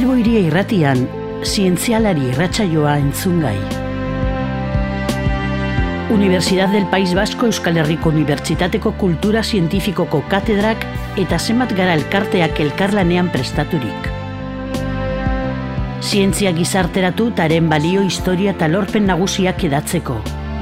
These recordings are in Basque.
Bilbo Hiria Irratian, zientzialari irratsaioa entzungai. Universidad del País Vasco Euskal Herriko Unibertsitateko Kultura Zientifikoko katedrak eta zenbat gara elkarteak elkarlanean prestaturik. Zientzia gizarteratu eta haren balio, historia eta lorpen nagusiak edatzeko.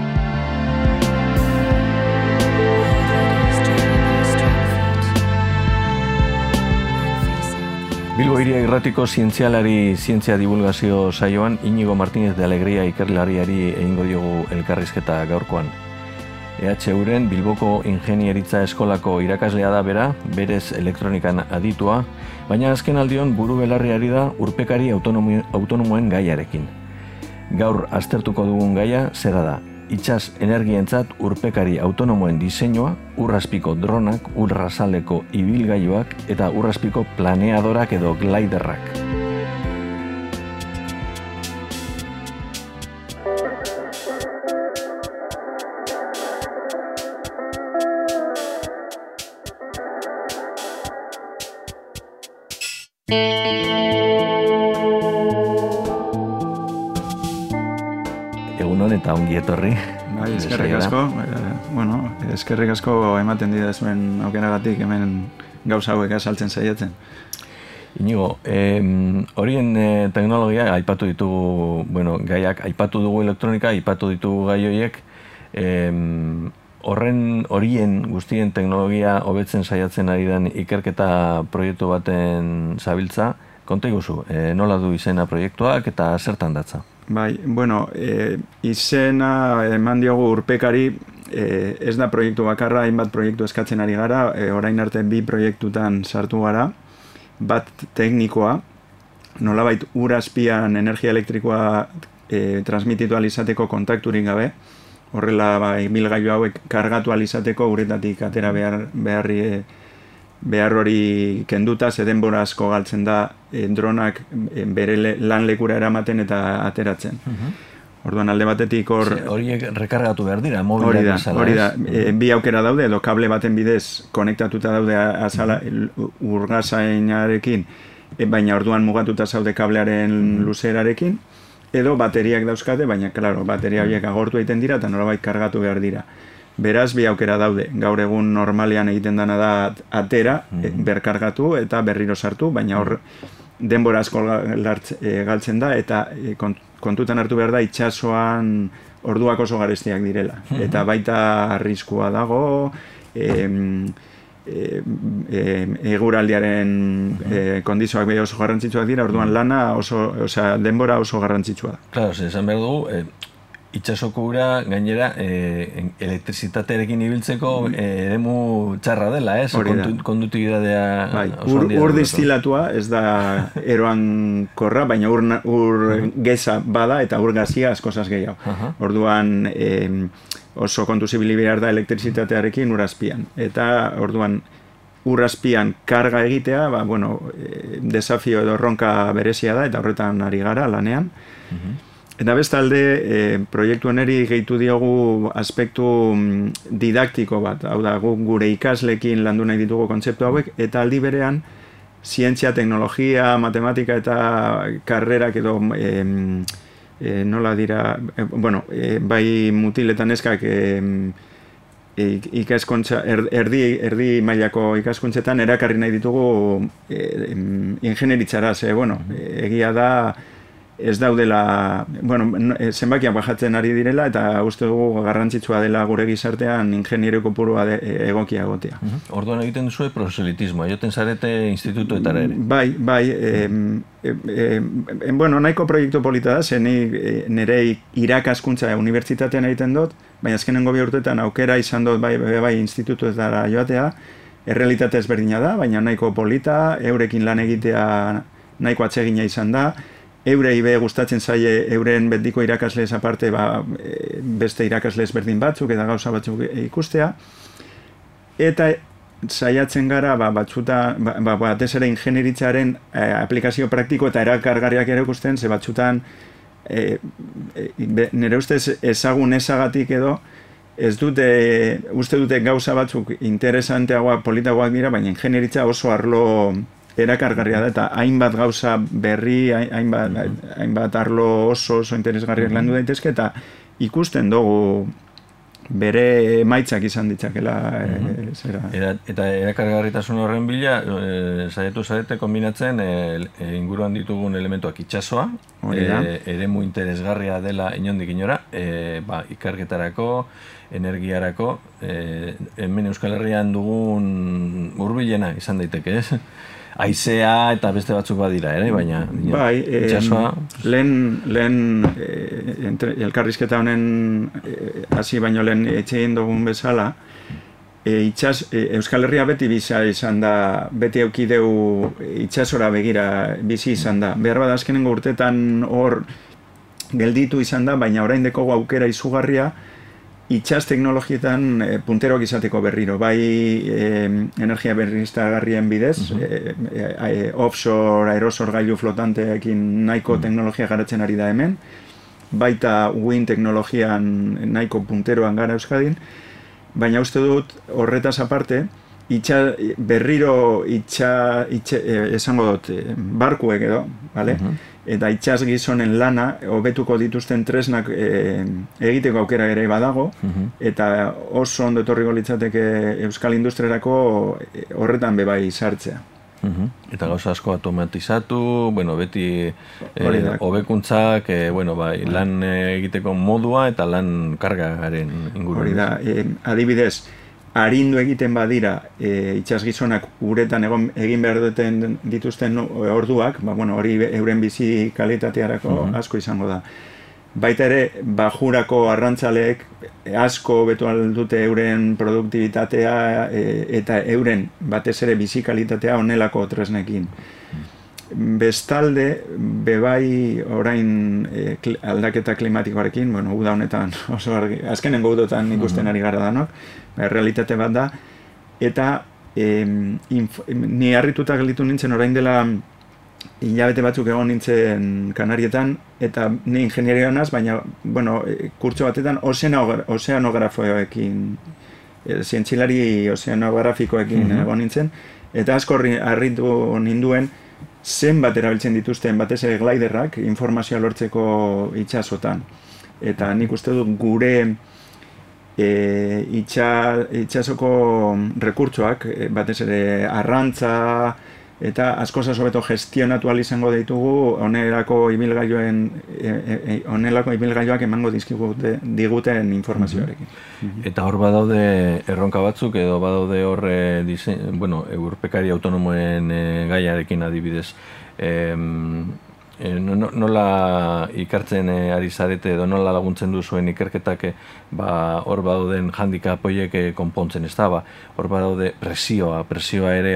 Bilbo Hiria Irratiko zientzialari zientzia divulgazio saioan Iñigo Martínez de Alegria ikerlariari egingo diogu elkarrizketa gaurkoan. EHUren Bilboko Ingenieritza Eskolako irakaslea da bera, berez elektronikan aditua, baina azken aldion buru belarriari da urpekari autonomoen gaiarekin. Gaur aztertuko dugun gaia zera da, itsas energientzat urpekari autonomoen diseinua, urrazpiko dronak, urrazaleko ibilgailuak eta urrazpiko planeadorak edo gliderrak. Egunon eta ongi etorri. Bai, eskerrik asko. Eskerrik asko ematen didazuen aukeragatik hemen gauza hauek azaltzen saiatzen. Iñigo, horien teknologia aipatu ditugu, gaiak aipatu dugu elektronika, aipatu ditugu gai horiek, horien guztien teknologia hobetzen saiatzen ari den ikerketa proiektu baten zabiltza, konta iguzu, nola du izena proiektuak eta zertan datza? Bai, izena eman diogu urpekari, ez da proiektu bakarra, hainbat proiektu eskatzen ari gara, orain arte 2 proiektutan sartu gara, bat teknikoa, nolabait ur azpian energia elektrikoa transmititu alizateko kontakturik gabe, horrela ibilgailu hauek kargatu alizateko uretatik atera behar hori kenduta, ze denbora asko galtzen da dronak bere lan lekura eramaten eta ateratzen. Orduan alde batetik horiek rekargatu behar dira, mobilak bezala. Hori da, bi aukera daude, edo kable baten bidez konektatuta daude azala urgazainarekin, baina orduan mugatuta zaude kablearen luzerarekin, edo bateriak dauzkate, baina, klaro, bateria horiek agortu egiten dira eta nolabait kargatu behar dira. Beraz, bi aukera daude. Gaur egun normalean egiten dana da atera, berkargatu eta berriro sartu, baina hor denbora asko galtzen da eta kontutan hartu behar da itsasoan orduak oso garestiak direla. Eta baita arriskua dago, eguraldiaren kondizioak oso garrantzitsuak dira, orduan lana denbora oso garrantzitsua da. Claro, esan behar dugu, itsasoko ura gainera elektrizitatearekin ibiltzeko eremu txarra dela, kondutibidadea oso handia. Ur distilatua ez da eroan korra, baina ur geza bada eta ur gazia askozaz gehiago. Orduan oso kontuzibili behar da elektrizitatearekin ur azpian. Eta orduan ur azpian karga egitea, desafio edo erronka berezia da eta horretan ari gara lanean. Eta bestalde, proiektu honeri gehitu diogu aspektu didaktiko bat, hau da, gure ikaslekin landu nahi ditugu kontzeptu hauek, eta aldi berean, zientzia, teknologia, matematika eta karrerak edo nola dira, bai mutiletan eskak ikaskuntza, erdi mailako ikaskuntzetan erakarri nahi ditugu ingenieritzara, egia da, ez daudela, zenbakiak bajatzen ari direla eta uste dugu garrantzitsua dela gure gizartean ingeniero kopurua egokia egotea. Orduan egiten duzue proselitismoa, joten zarete institutuetara ere? Bai, nahiko proiektu polita da, zen nire irakaskuntza unibertsitatean egiten dut, baina azkenengo 2 urtetan aukera izan dut bai institutuetara joatea, errealitate ezberdina da, baina nahiko polita, eurekin lan egitea nahiko atsegina izan da, eurei gustatzen zaie euren betiko irakasleez aparte beste irakasle ezberdin batzuk eta gauza batzuk ikustea. Eta saiatzen gara batez ere ingenieritzaren aplikazio praktiko eta erakargarriak ere ikusten, ze batzutan nire ustez ezagun ezagatik edo uste dute gauza batzuk interesanteagoak, politagoak dira, baina ingenieritza oso arlo erakargarria da, eta hainbat gauza berri, hainbat arlo oso interesgarriak landu daitezke, eta ikusten dugu bere emaitzak izan ditzakela zera. Eta erakargarritasun horren bila, saiatu zarete kombinatzen inguruan ditugun elementuak itsasoa, eremu interesgarria dela inondik inora, ikerketarako, energiarako, hemen Euskal Herrian dugun hurbilena izan daiteke, ez? Haizea eta beste batzuk badira, baina itsasoa... Lehen elkarrizketa honen hasi baino lehen etxein dugun bezala, Euskal Herria beti biza izan da, beti eukideu itsasora begira bizi izan da. Behar bada azkenengo urtetan hor gelditu izan da, baina orain dekogu aukera izugarria, itsas teknologietan punteroak izateko berriro, bai energia berriztagarrien bidez, offshore aerosor gailu flotanteekin nahiko teknologia garatzen ari da hemen, baita wind teknologian nahiko punteroan gara Euskadin, baina uste dut horretaz aparte, berriro esango dut, barkuek edo, vale? Eta itsas gizonen lana hobetuko dituzten tresnak egiteko aukera ere badago, eta oso ondo etorriko litzateke euskal industriarako horretan bebai sartzea. Eta gauza asko automatizatu, beti hobekuntzak, lan egiteko modua eta lan kargaren inguruen. Hori da, adibidez, arindu egiten badira itsas gizonak uretan egin behar duten dituzten orduak, hori euren bizi kalitatearako asko izango da. Baita ere, bajurako arrantzaleek asko betu aldute euren produktibitatea eta euren batez ere bizi kalitatea onelako tresnekin. Bestalde, bebai orain aldaketa klimatikoarekin, uda honetan oso azkenengo udotan ikusten ari gara danok, realitate bat da, eta ni harrituta gelditu nintzen orain dela hilabete batzuk egon nintzen Kanarietan, eta ni ingenieria naz, baina, kurtso batetan ozeanografoekin, zientzilari ozeanografikoekin egon nintzen, eta asko harritu ninduen, zenbat erabiltzen dituzten batez ere gliderrak informazioa lortzeko itsasotan. Eta nik uste dut gure itsasoko rekurtsoak, batez ere arrantza eta askoz hobeto gestionatu ahal izango ditugu honelako ibilgailuak emango diguten informazioarekin. Eta hor badaude erronka batzuk edo badaude hor urpekari autonomoen gaiarekin adibidez. Nola ikertzen ari zarete edo nola laguntzen duzuen ikerketak hor badauden handicap horiek konpontzen, ez da? Hor badaude presioa ere,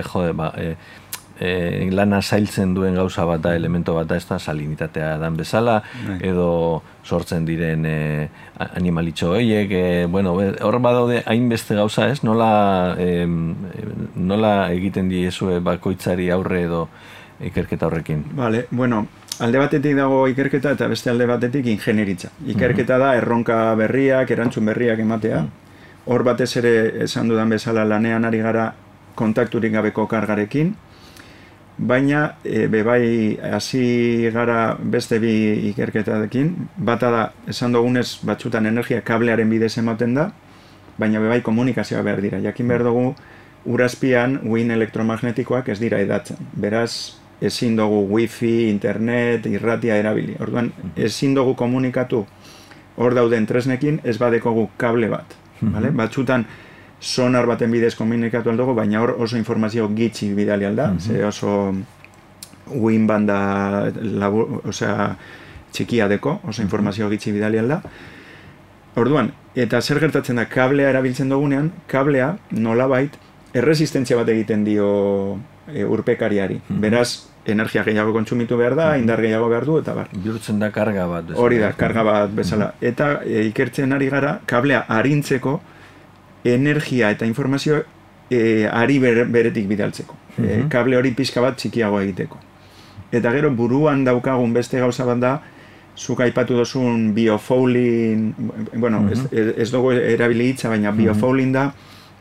lana zailtzen duen gauza bat da, elemento bat da, ez da, salinitatea dan bezala, edo sortzen diren animalitxo horiek, hor badaude hainbeste gauza, ez? Nola egiten diezue bakoitzari aurre edo ikerketa horrekin? Alde batetik dago ikerketa eta beste alde batetik ingenieritza. Ikerketa da erronka berriak, erantzun berriak ematea. Hor batez ere esan dudan bezala lanean ari gara kontakturik gabeko kargarekin, baina bebai hasi gara beste bi ikerketarekin. Bata da, esan dugunez batzutan energia kablearen bidez ematen da, baina bebai komunikazioa behar dira. Jakin behar dugu urazpian uhin elektromagnetikoak ez dira edatzen. Beraz, ezin dugu wifi, internet, irratia erabili. Orduan, ezin dugu komunikatu hor dauden tresnekin ez badekogu kable bat. Batzutan sonar baten bidez komunikatu aldugu, baina hor oso informazio gitxi bidali alda, ze oso uhin banda txikia deko, oso informazio gitxi bidali alda. Orduan, eta zer gertatzen da, kablea erabiltzen dugunean, kablea nolabait erresistentzia bat egiten dio urpekariari. Beraz, energia gehiago kontsumitu behar da, indar gehiago behar du, eta bar. Bihurtzen da karga bat bezala. Hori da, karga bat bezala. Eta ikertzen ari gara, kablea arintzeko, energia eta informazio ari beretik bidaltzeko. Kable hori pixka bat txikiago egiteko. Eta gero buruan daukagun beste gauza bat da, zuk aipatu dozun biofouling, ez dugu erabili hitza, baina biofouling da,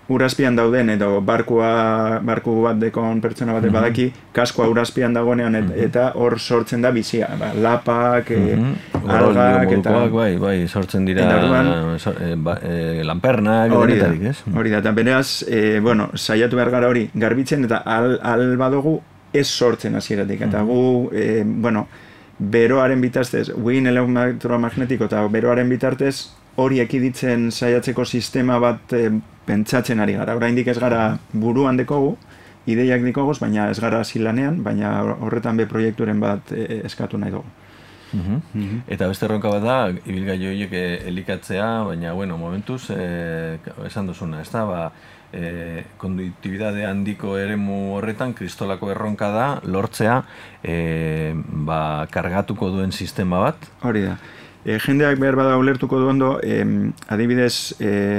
urazpian dauden edo barku bat dekon pertsona bat badaki, kaskoa urazpian dagoenean eta hor sortzen da bizia, lapak, algak eta... Bai, sortzen dira lanpernak, denetarik, ez? Hori da, eta beraz, saiatu behar gara hori garbitzen eta al badugu ez sortzen hasieratik, eta gu, beroaren bitartez, uhin elektromagnetiko eta beroaren bitartez, hori ekiditzen saiatzeko sistema bat pentsatzen ari gara. Oraindik ez gara buruan dekogu, ideiak dikogoz, baina ez gara zilanean, baina horretan be proiekturen bat eskatu nahi dugu. Eta beste erronka bat da, ibilgailu horiek elikatzea, baina, momentuz, esan duzuna, ez da, konduktibidade handiko eremu horretan, kristolako erronka da, lortzea, kargatuko duen sistema bat. Hori da. Jendeak behar bada ulertuko du ondo, adibidez,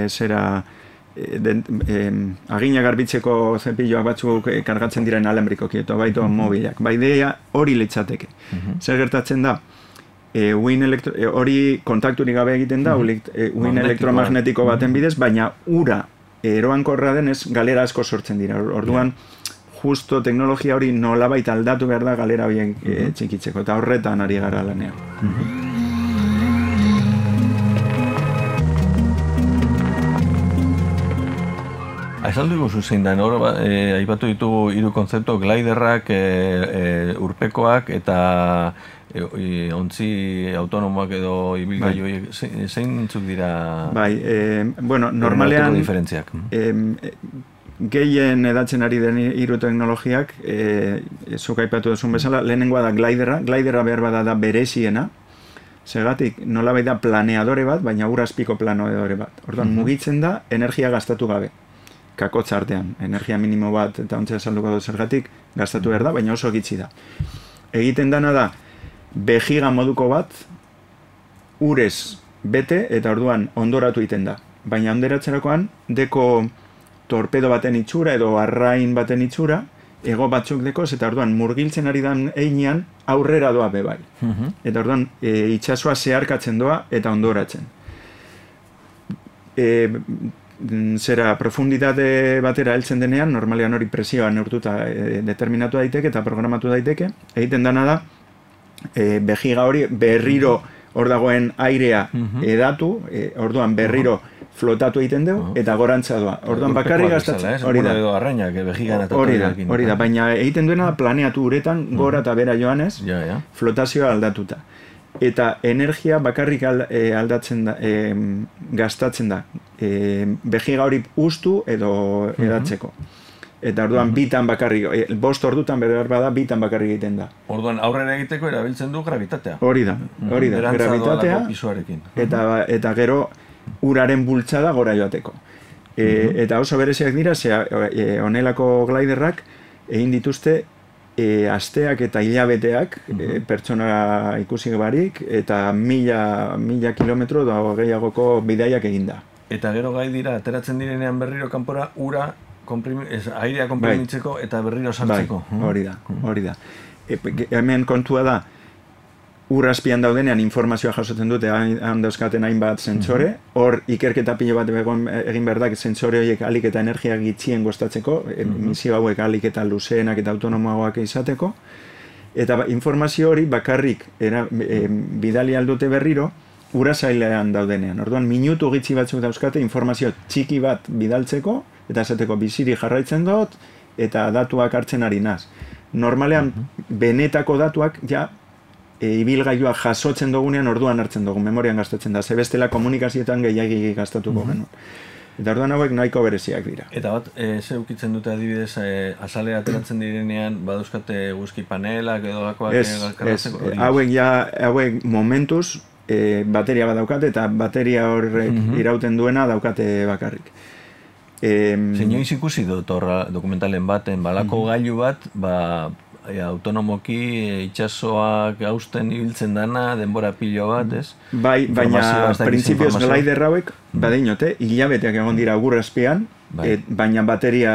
agina garbitzeko zepilloak batzuk kargatzen diren alambrikoki eta baito mobilak. Baidea hori litzateke. Zer gertatzen da, hori kontakturik gabe egiten da, uhin elektromagnetiko baten bidez, baina ura eroankorra denez galera asko sortzen dira. Orduan, justo teknologia hori nolabait aldatu behar da galera horiek txikitzeko, eta horretan ari gara lanean. Esan dugu zuzein da, aipatu ditugu hiru kontzeptu, gliderrak, urpekoak eta ontzi autonomoak edo ibilgailuak, zeintzuk dira? Bai, normalean diferentziak. Gehien edatzen ari den hiru teknologiak, zuk aipatu duzun bezala, lehenengoa da gliderra behar bada da bereziena, segatik nolabait da planeadore bat, baina urazpiko planeadore bat. Orduan, mugitzen da energia gastatu gabe. Kakotza artean, energia minimo bat eta ontzea salduko dut zergatik, gastatu behar da, baina oso gitzi da. Egiten dana da, behiga moduko bat, urez bete eta orduan ondoratu egiten da. Baina onderatzerakoan, deko torpedo baten itxura edo arrain baten itxura, ego batzuk dekoz eta orduan murgiltzen ari dan einean aurrera doa bebai. Eta orduan itsasoa zeharkatzen doa eta ondoratzen. Profunditate batera heltzen denean, normalean hori presioa neurtuta determinatu daiteke eta programatu daiteke. Egiten dana da, behiga hori berriro hor dagoen airea edatu, orduan berriro flotatu egiten dugu eta gorantza doa. Orduan bakarrik gastatzen. Hori da, baina egiten duena planeatu uretan gora eta bera joanez, flotazioa aldatuta. Eta energia bakarrik aldatzen da, gastatzen da, behiga hori ustu edo edatzeko. Eta orduan bitan bakarrik, 5 ordutan behar bada bitan bakarrik egiten da. Orduan aurrera egiteko erabiltzen du gravitatea. Hori da, gravitatea, eta gero uraren bultzada gora joateko. Eta oso bereziak dira, honelako gliderrak egin dituzte asteak eta hilabeteak pertsona ikusi barik eta 1000 kilometro da gehiagoko bidaiak eginda. Eta gero gai dira, ateratzen direnean berriro kanpora ura airea konprimitzeko eta berriro sartzeko. Hori da. Hemen kontua da, ur azpian daudenean informazioa jasotzen dute dauzkaten hainbat zentsore, hor ikerketa pilo bat egin behar da, zentsore horiek alik eta energia gitxien gostatzeko, emisio hauek alik eta luzeenak eta autonomoagoak izateko, eta informazio hori bakarrik bidali aldute berriro, urasailean daudenean. Orduan, minutu gitxi batzuk dauzkate informazio txiki bat bidaltzeko, eta esateko biziri jarraitzen dut, eta datuak hartzen ari naz. Normalean, benetako datuak, ibilgailua jasotzen dugunean orduan hartzen dugu, memorian gastatzen da, zebestela komunikazioetan gehiagi gastatuko genuen. Eta orduan hauek nahiko bereziak dira. Eta bat, ze ukitzen dute adibidez, azalea ateratzen direnean, baduzkate guzki panelak edo lakoak garratzeko? Hauek momentuz bateria bat daukate eta bateria horrek irauten duena daukate bakarrik. Zeinoiz ikusi dut dokumentalen baten, balako gailu bat, autonomoki itxasoak hausten ibiltzen dana, denbora pilo bat, ez? Bai, baina printzipioz glider hauek, badeinote, hilabeteak egon dira gurrazpean, baina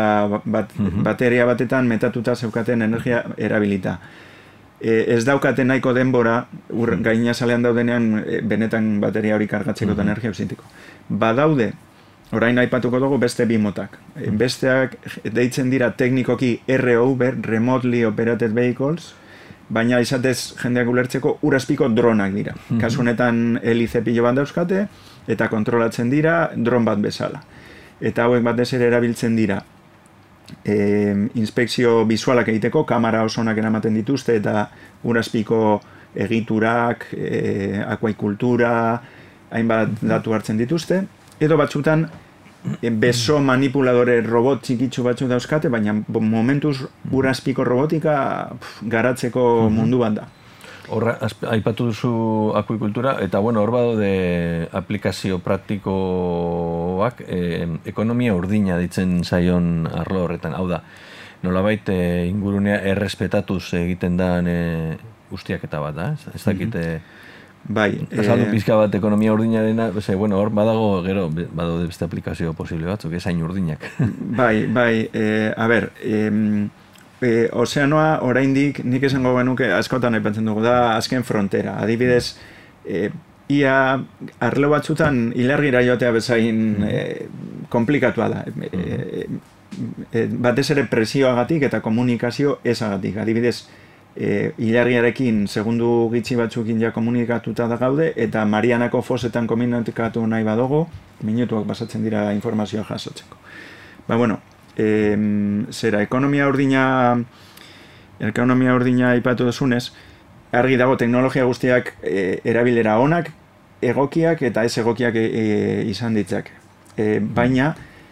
bateria batetan metatuta zeukaten energia erabilita. Ez daukaten nahiko denbora, gainazalean daudenean, benetan bateria hori kargatzeko eta energia ausintiko. Badaude, orain aipatuko dugu beste bi motak. Besteak deitzen dira teknikoki ROV, Remotely Operated Vehicles, baina izatez jendeak ulertzeko urazpiko dronak dira. Kasu honetan helize pilo bat dauzkate, eta kontrolatzen dira dron bat bezala. Eta hauek batez ere erabiltzen dira inspekzio bisualak egiteko, kamera osonak eramaten dituzte, eta urazpiko egiturak, akuaikultura, hainbat datu hartzen dituzte, edo batzutan beso manipuladore robot txikitsu batzu dauzkate, baina momentuz urazpiko robotika garatzeko mundu bat da. Horra, aipatu duzu akuikultura, eta bueno, hor badaude aplikazio praktikoak ekonomia urdina ditzen zaion arlo horretan. Hau da, nolabait ingurunea errespetatuz egiten dan ustiaketa bat, da? Ez dakit... Bai, azaldu pizka bat ekonomia urdinarena, bueno, hor badago gero badaude beste aplikazio posible batzuk, ezain urdinak. Bai, a ber, ozeanoa oraindik nik esango genuke askotan aipatzen dugu da azken frontera. Adibidez, ia arlo batzutan ilargira joatea bezain komplikatua da. Batez ere presioagatik eta komunikazio ezagatik. Adibidez, ilargiarekin segundu gitxi batzukin ja komunikatuta da gaude, eta Marianako fosetan komunikatu nahi badugu, minutuak pasatzen dira informazioa jasotzeko. Bueno, zera, ekonomia urdina aipatu duzunez, argi dago teknologia guztiak erabilera onak, egokiak eta ez egokiak izan ditzak. Baina,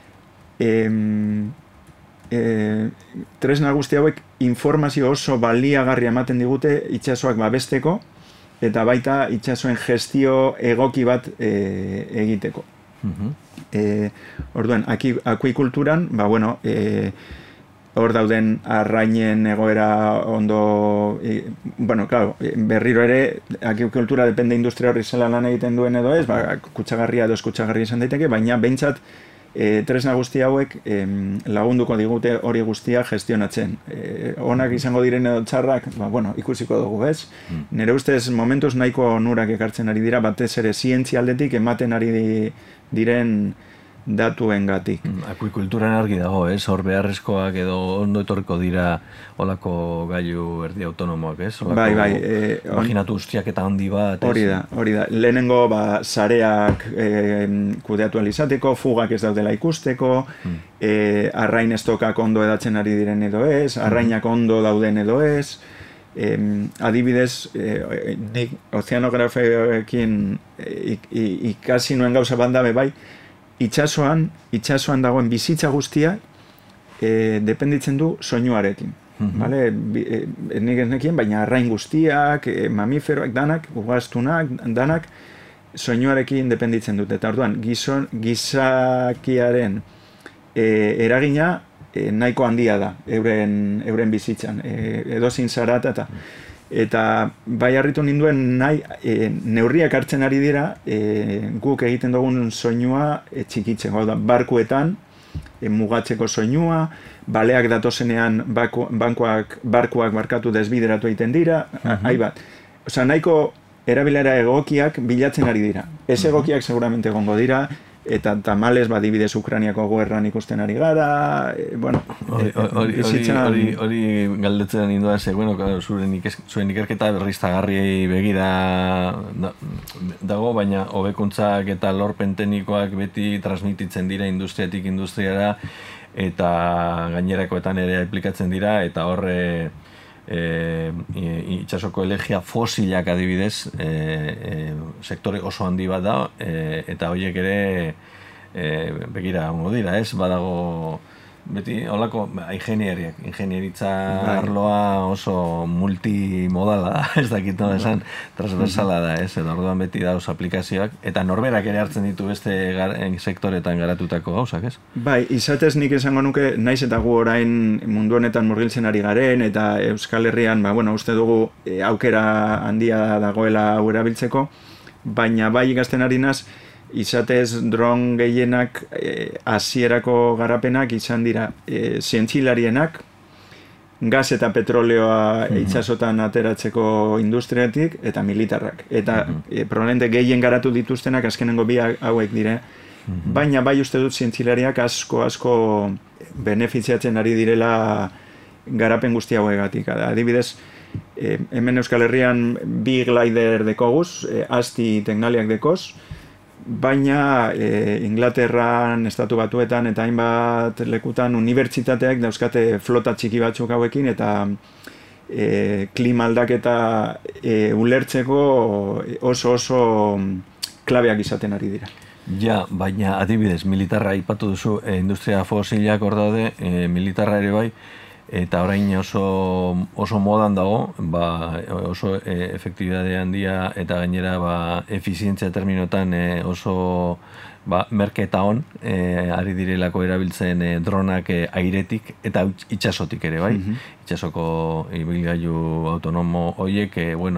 tresna guzti hauek informazio oso baliagarria ematen digute itsasoak babesteko, eta baita itsasoen gestio egoki bat egiteko. Orduan, akuikulturan, hor dauden arrainen egoera ondo, berriro ere, akuikultura depende industria horri zela lan egiten duen edo ez, kutsagarria edo ez kutsagarria izan daiteke, baina behintzat tresna guzti hauek lagunduko digute hori guztia gestionatzen. Onak izango diren edo txarrak, ikusiko dugu, ez? Nire ustez momentuz nahiko onurak ekartzen ari dira, batez ere zientzia aldetik ematen ari diren datuengatik. Akuikulturan argi dago, ez? Hor beharrezkoak edo ondo etorriko dira olako gailu erdi autonomoak, ez? Bai. Imaginatu ustiak eta handi bat. Hori da. Lehenengo, sareak kudeatu alizateko, fugak ez daudela ikusteko, arrain estokak ondo edatzen ari diren edo ez, arrainak ondo dauden edo ez, adibidez, nik ozeanografeekin ikasi nuen gauza bandabe bai, itsasoan dagoen bizitza guztia dependitzen du soinuarekin. Nik ez nekien, baina arrain guztiak, mamiferoak danak, ugaztunak danak, soinuarekin dependitzen dute. Eta orduan, gizakiaren eragina nahiko handia da euren bizitzan, edozin zarata eta bai harritu ninduen neurriak hartzen ari dira guk egiten dugun soinua txikitzeko, barkuetan mugatzeko soinua, baleak datozenean barkuak barkatu desbideratu egiten dira, nahiko erabilera egokiak bilatzen ari dira. Ez egokiak seguramente egongo dira, eta tamalez badibidez Ukrainiako guerran ikusten ari gara, hori galdetzen ninduan, zuen ikerketa berriztagarriei begira dago, baina hobekuntzak eta lorpen teknikoak beti transmititzen dira industriatik industriara, eta gainerakoetan ere aplikatzen dira, eta horre itsasoko elegia fosilak adibidez sektore oso handi bat da, eta horiek ere begira ongo dira, ez? Badago beti holako ingenieritza arloa oso multimodala da, ez dakit nola esan, transversala da, ez? Edo orduan beti dauz aplikazioak, eta norberak ere hartzen ditu beste sektoretan garatutako gauzak, ez? Bai, izatez nik esango nuke, naiz eta gu orain mundu honetan murgiltzen ari garen, eta Euskal Herrian, uste dugu aukera handia dagoela hau erabiltzeko, baina bai ikasten ari naz, izatez dron gehienak hasierako garapenak izan dira zientzilarienak, gas eta petroleoa itsasotan ateratzeko industriatik eta militarrak. Eta probablemente gehien garatu dituztenak azkenengo bi hauek dire, baina bai uste dut zientzilariak asko benefiziatzen ari direla garapen guzti hauegatik. Adibidez, hemen Euskal Herrian bi glider dekoguz, Asti teknaliak dekoz, baina Inglaterran, Estatu Batuetan eta hainbat lekutan unibertsitateak dauzkate flota txiki batzuk hauekin eta klima aldaketa ulertzeko oso klabeak izaten ari dira. Ja, baina adibidez, militarra aipatu duzu, industria fosilak hor daude, militarra ere bai, eta orain oso modan dago, oso efektibidade handia eta gainera efizientzia terminotan oso merketa on ari direlako erabiltzen dronak airetik eta itsasotik ere bai. Itsasoko ibilgailu autonomo horiek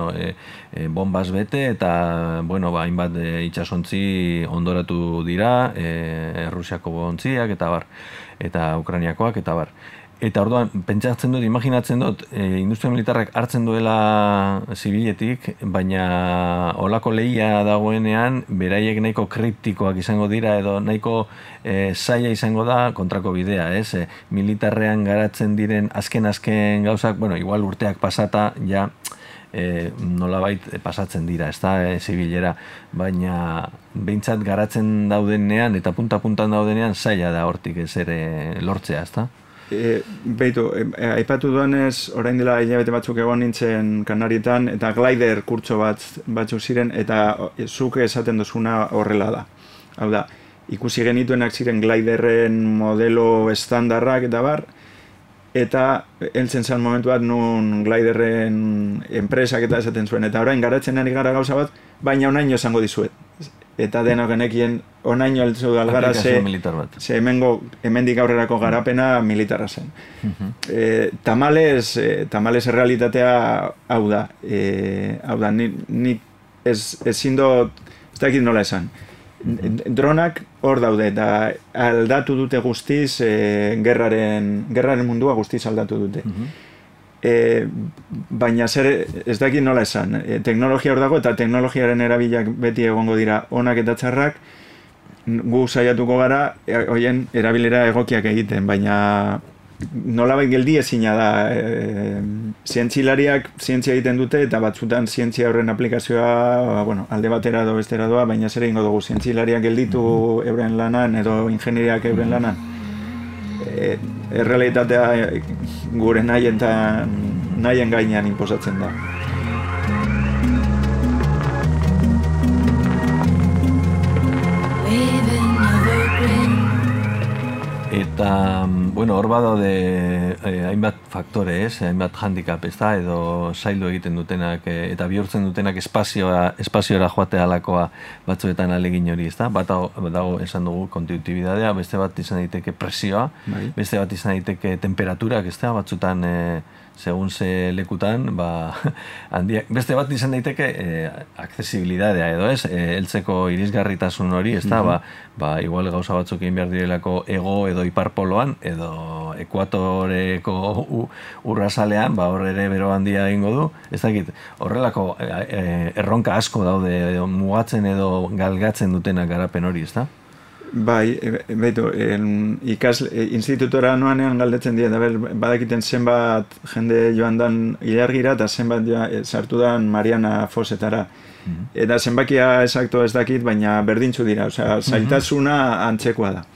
bombaz bete eta hainbat itsasontzi ondoratu dira, Errusiako ontziak eta bar, eta Ukrainiakoak eta bar. Eta orduan, pentsatzen dut, imaginatzen dut, industria militarrak hartzen duela zibiletik, baina olako lehia dagoenean, beraiek nahiko kriptikoak izango dira, edo nahiko zaila izango da kontrako bidea, ez? Militarrean garatzen diren azken gauzak, igual urteak pasata, ja, nolabait pasatzen dira, ez da, zibilera, baina behintzat garatzen daudenean, eta punta-puntan daudenean, zaila da hortik ez ere lortzea, ez da? Beitu, aipatu duanez, orain dela hilabete batzuk egon nintzen Kanarietan, eta glider kurtso batzuk ziren, eta zuk esaten duzuna horrela da. Hau da, ikusi genituenak ziren gliderren modelo estandarrak eta bar, eta heltzen zen momentu bat nun gliderren enpresak eta esaten zuen, eta orain garatzen ari gara gauza bat, baina onaino esango dizuet. Eta dena genekien onaino heltzu dalgara hemendik aurrerako garapena militarra zen. Tamales errealitatea hau da. Ni ezin dut, ez dakit nola esan. Dronak hor daude eta aldatu dute guztiz, gerraren mundua guztiz aldatu dute. Baina ez dakit nola esan, teknologia hor dago eta teknologiaren erabilak beti egongo dira onak eta txarrak, gu saiatuko gara hoien erabilera egokiak egiten, baina nolabait geldi ezina da. Zientzilariak zientzia egiten dute eta batzutan zientzia horren aplikazioa alde batera edo bestera doa, baina zer egingo dugu, zientzilariak gelditu euren lanan edo ingenieriak euren lanan. Errealitatea gure nahien gainean inposatzen da. Eta, hor badaude hainbat faktore, hainbat handicap, ez da, edo zaildu egiten dutenak eta bihurtzen dutenak espaziora joatea alakoa batzuetan alegin hori, ez da? Bat dago esan dugu kontitibidadea, beste bat izan daiteke presioa, beste bat izan daiteke temperaturak, ez da, batzutan segun ze lekutan, handiak, beste bat izan daiteke accesibilidadea edo ez, heltzeko irisgarritasun hori, ez da, igual gauza batzuk egin behar direlako ego edo iparpoloan, edo ekuatoreko urrazalean, hor ere bero handia egingo du, ez dakit, horrelako erronka asko daude, mugatzen edo galgatzen dutenak garapen hori, ez da? Bai, baitu, institutora noanean galdetzen dira, badakiten zenbat jende joan dan ilargira eta zenbat sartu dan Mariana Fosetara. Eta zenbakia esakto ez dakit, baina berdintzu dira, zailtasuna antzekoa da.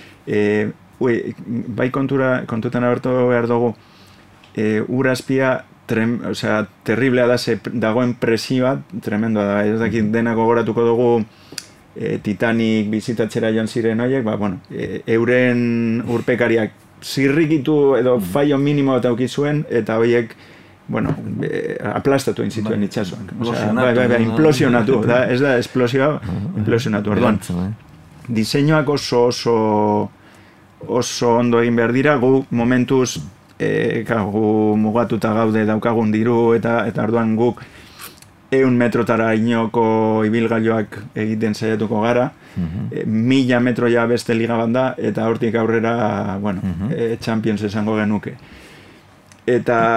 Bai kontutan abertu behar dugu, urazpia terriblea da, dagoen presioa tremendoa da, ez dakit denak gogoratuko dugu Titanic bizitatzera joan ziren horiek, euren urpekariak zirrikitu edo fallo minimo eta aukizuen, eta horiek, aplastatu inzituen itxasuan. Implosionatu, ez da esplosioa, implosionatu. Orduan, diseinuak oso ondo egin behar dira, gu momentuz gu mugatuta gaude daukagun diru, eta orduan guk 100 metrotara inoko ibilgailuak egiten saiatuko gara, 1000 metroia beste liga banda, eta hortik aurrera, Champions esango genuke.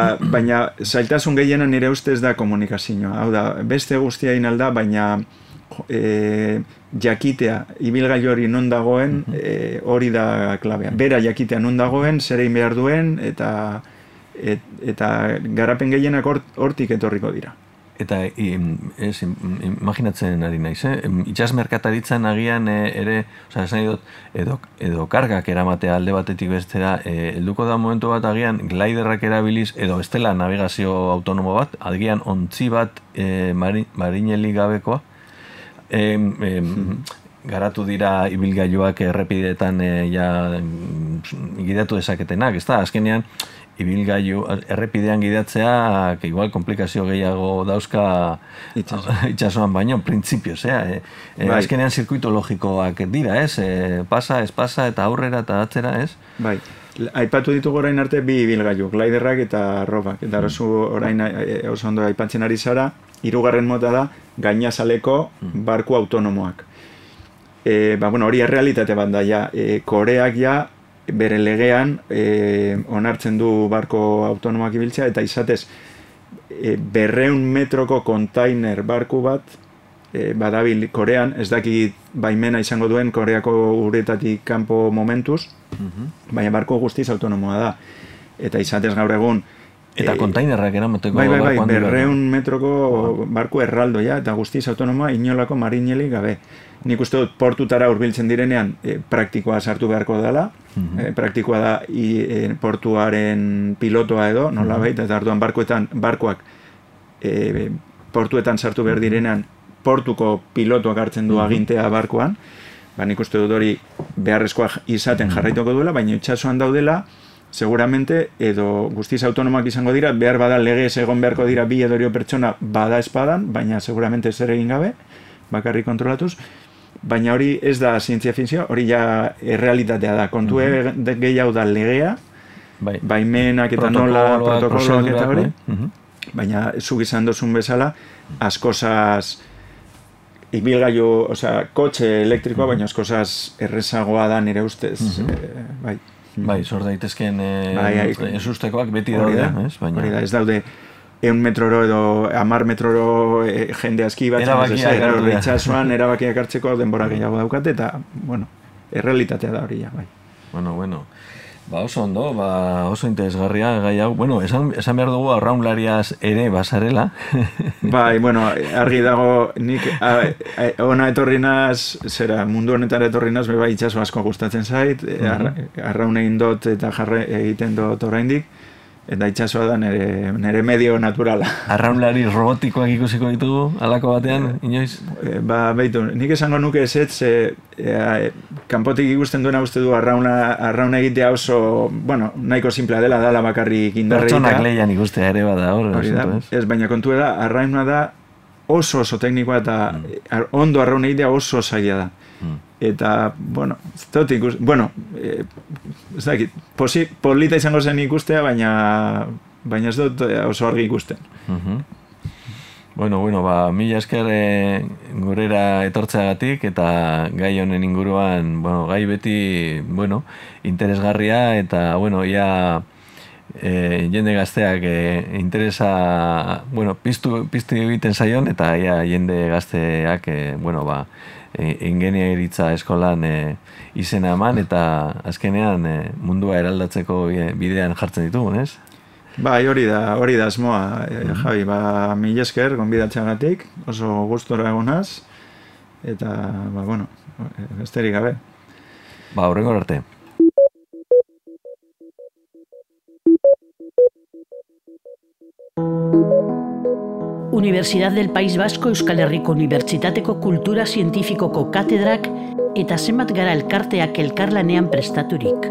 Baina zailtasun gehiena nire ustez da komunikazioa. Hau da, beste guztia inalda, baina jakitea ibilgailu hori non dagoen, hori da klabea. Bera jakitea non dagoen, zer egin behar duen, eta garapen gehienak hortik etorriko dira. Eta imaginatzen ari naiz, itsas merkataritzan agian ere, esan dut, edo kargak eramatea alde batetik bestera, helduko da momentu bat agian gliderrak erabiliz, edo bestela navigazio autonomo bat, agian ontzi bat marineli gabekoa, garatu dira ibilgailuak errepideetan gidatu dezaketenak, ez da, azkenean, ibilgailu errepidean gidatzea, igual komplikazio gehiago dauzka itxasoan baino, printzipioz, azkenean zirkuito logikoak dira, ez? Pasa, ez pasa, eta aurrera eta atzera, ez? Bai, aipatu ditugu orain arte bi ibilgailu, gliderrak eta robak, eta orain oso ondo aipatzen ari zara, 3. mota da, gainazaleko barku autonomoak. Hori errealitate bat da, Koreak bere legean onartzen du barko autonomoak ibiltzea, eta izatez 200 metroko kontainer barku bat badabil Korean, ez dakit baimena izango duen Koreako uretatik kanpo momentuz, baina barko guztiz autonomoa da. Eta izatez gaur egun eta kontainerrak eramateko bai, 200 metroko barku erraldoia, eta guztiz autonomoa inolako marineli gabe. Nik uste dut portutara hurbiltzen direnean praktikoa sartu beharko dela, praktikoa da portuaren pilotoa edo, nolabait, eta orduan barkoak portuetan sartu behar direnean portuko pilotoak hartzen du agintea barkoan, nik uste dut hori beharrezkoa izaten jarraituko duela, baina itxasoan daudela, seguramente, edo guztiz autonomak izango dira, behar bada legez egon beharko dira 2 edo 3 pertsona bada espadan, baina seguramente zer egin gabe, bakarrik kontrolatuz, baina hori ez da zientzia fikzio, hori ja errealitatea da. Kontu gehiago da legea, baimenak eta nola, protokoloak eta hori, baina zuk izan dozun bezala, askozaz ibilgailu, kotxe elektrikoa, baina askozaz errezagoa da nire ustez, bai. Bai, zor daitezken ezustekoak beti daude, ez? Hori da, ez daude 100 metroro edo 10 metroro jende aski bat, itxasuan erabakiak hartzeko denbora gehiago daukate, eta, errealitatea da hori, bai. Bueno, oso ondo, oso interesgarria gai hau. Esan behar dugu arraunlariaz ere basarela. Bai, argi dago, nik ona etorri naz, mundu honetan etorri naz, bai itxaso asko gustatzen zait, arraun egin dut eta jarre egiten dut oraindik, eta itxasoa da nire medio naturala. Arraunlari robotikoak ikusiko ditugu, halako batean, inoiz? Beitu, nik esango nuke ezetz, kanpotik ikusten duena uste du arrauna egitea oso, nahiko simplea dela bakarrik indarra egitea. Pertsonak lehian ikustea ere bada hor. Ez, baina kontu da, arrauna da oso teknikoa eta ondo arrauna egitea oso zaila da. Eta, ez dut ez dakit, polita izango zen ikustea, baina ez dut oso argi ikusten. Mila esker gurera etortzeagatik, eta gai honen inguruan, gai beti, interesgarria, eta, jende gazteak interesa, piztu egiten zaion, eta jende gazteak, ingeniaritza eskolan izena eman, eta azkenean mundua eraldatzeko bidean jartzen ditugun, ez? Bai, hori da asmoa, Javi, mila esker gonbidatzeagatik, oso gustora egonaz, eta, besterik gabe. Hurrengo arte. Universidad del País Vasco Euskal Herriko Unibertsitateko Kultura Zientifikoko katedrak eta zenbat gara elkarteak elkarlanean prestaturik.